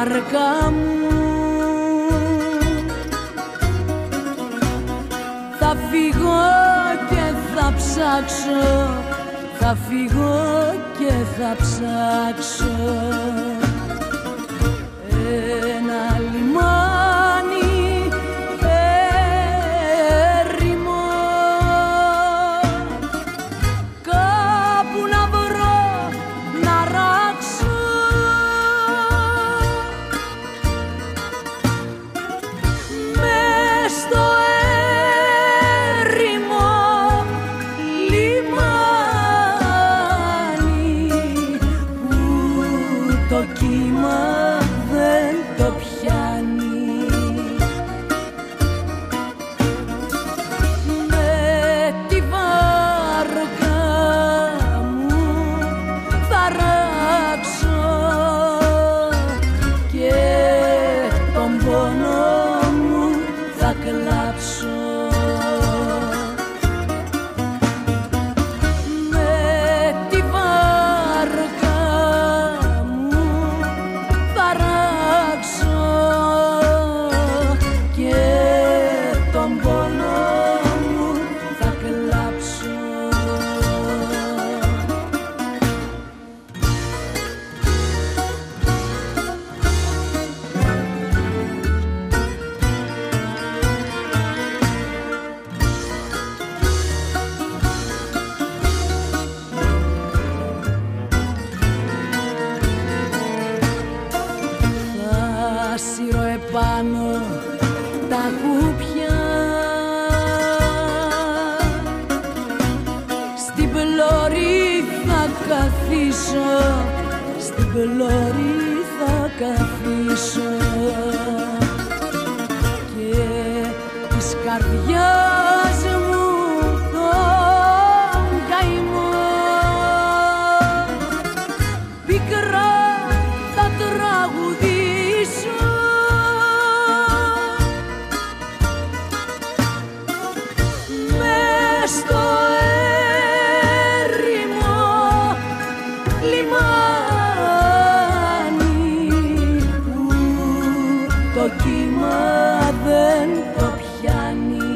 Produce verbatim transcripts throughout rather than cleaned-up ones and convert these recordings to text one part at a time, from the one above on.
βάρκα μου θα φύγω και θα ψάξω, θα φύγω και θα ψάξω ένα λιμάνι έρημο, κάπου να βρω να ράξω μες στο έρημο λιμάνι που το κύμα δεν το πιάνει. Με τη βάρκα μου θα ράξω και τον πόνο μου θα κλάψω. Με τη βάρκα μου θα ράξω και τον πόνο μου θα κλάψω. Θα σύρω επάνω τα κουπιά, στην πλώρη θα καθίσω, στην πλώρη θα καθίσω και της καρδιάς μου τον καημό πικρά θα τραγουδήσω. Μες στο έρημο λιμάνι που το κύμα δεν το πιάνει.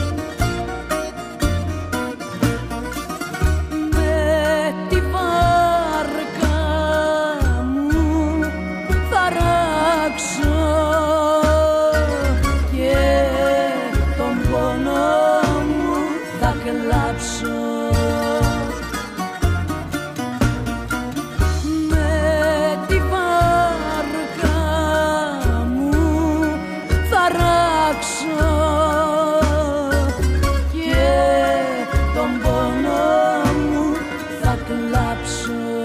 Με τη βάρκα μου θα ράξω και τον πόνο μου θα κλάψω. Με τη βάρκα μου θα ράξω και τον πόνο μου θα κλάψω.